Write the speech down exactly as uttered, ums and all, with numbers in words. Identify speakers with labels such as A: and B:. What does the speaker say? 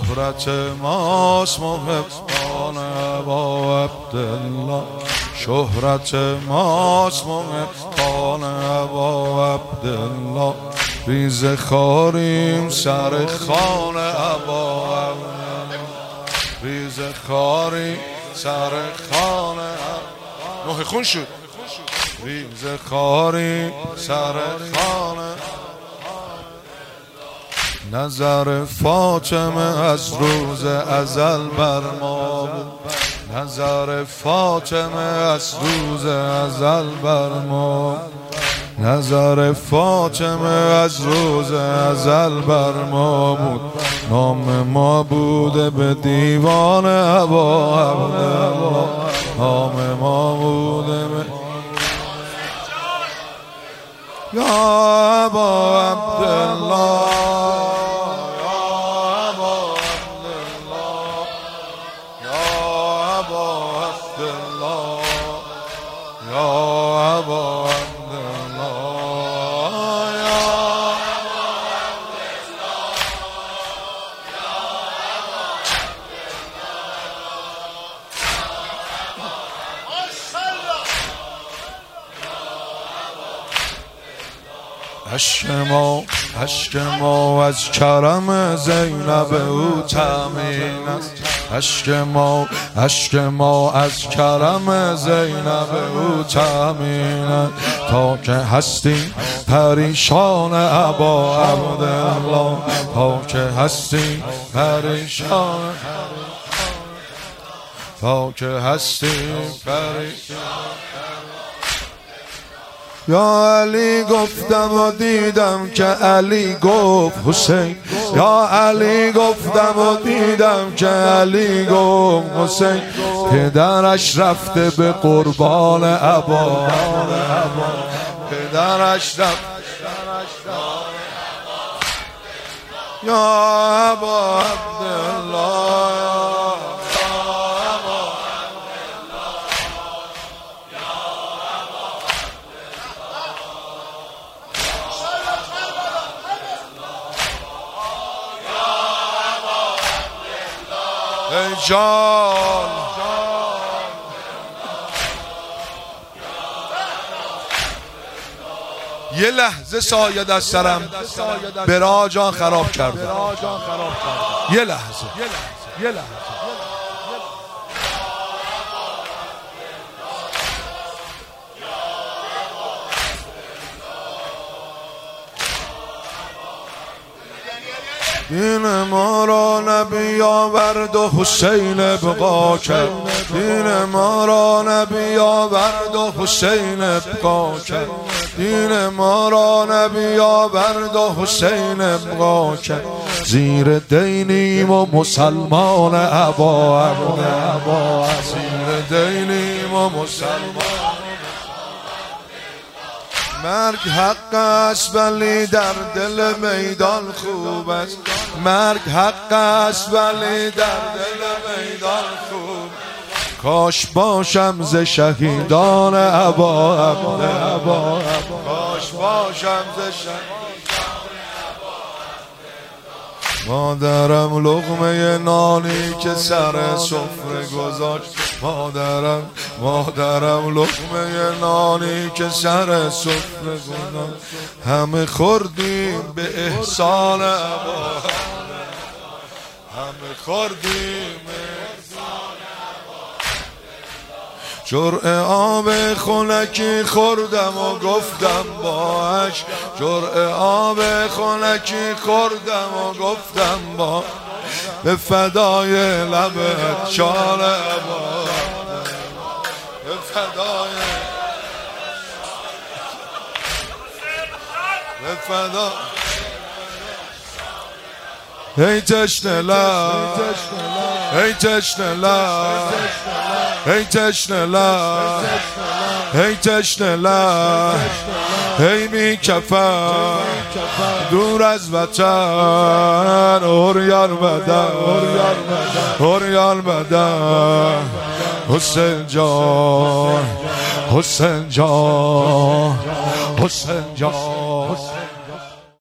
A: شهرت ماست محبان ابا عبدالله، شهرت ماست محبان ابا عبدالله. ریزه خاریم سر خان ابا عبدالله، ریزه خاریم سر خان ابا. نوح خون شد. ریزه خاریم سر خان. نظر فاطمه از روز ازل بر ما بود، نظر فاطمه از روز ازل بر ما، نظر فاطمه از روز ازل بر ما بود. نام ما بوده به دیوان ابا عبدالله، نام ما بوده به یا ابا عبدالله، اشک ما اشک ما از کرم زینب او تامین است، اشک ما اشک ما از کرم زینب او تامین است. تا که هستی پریشان ابا عبدالله، تا که هستی پریشان، تا که هستی پریشان. یا علی گفتم و دیدم که علی گفت حسین، یا علی گفتم و دیدم که علی گفت حسین. پدرش رفته به قربان ابا، پدرش رفته یا ابا عبدالله. ای جان یه لحظه سایه از سرم برا جان خراب کرد، یه لحظه یه لحظه دین ما را نبی آورد و حسین ابقا کرد، دین ما را نبی آورد و حسین ابقا کرد، دین ما را نبی آورد و حسین ابقا کرد. زیر دینیم و مسلمان ابا عبدالله، زیر دینیم و مسلمان. مرگ حق است ولی در دل میدان خوب است، مرگ حق است ولی در دل میدان خوب. کاش باشم ز شهیدان ابا عبدالله، کاش باشم ز شهیدان. مادرم لقمه نانی که سر سفره گذاشت، مادرم مادرم لقمه نانی که سر سفره گذاشت. همه خوردیم به احسان ابا، همه خوردیم جرعه آب خنکی خوردم و گفتم باش، جرعه آب خنکی خوردم و گفتم با به فدای لبت شال ابا، به فدای به فدا. ای تشنه لب، ای تشنه لب، ای تشنه لب، ای تشنه لب، ای بی کفن دور از وطن، اوریان بدن اوریان بدن. حسین جان حسین جان حسین جان